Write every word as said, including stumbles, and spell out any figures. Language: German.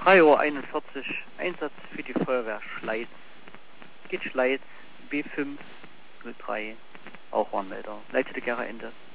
drei Uhr einundvierzig, Einsatz für die Feuerwehr Schleiz. Geht Schleiz, B fünf null drei, Rauchwarnmelder. Leitete Gera Ende.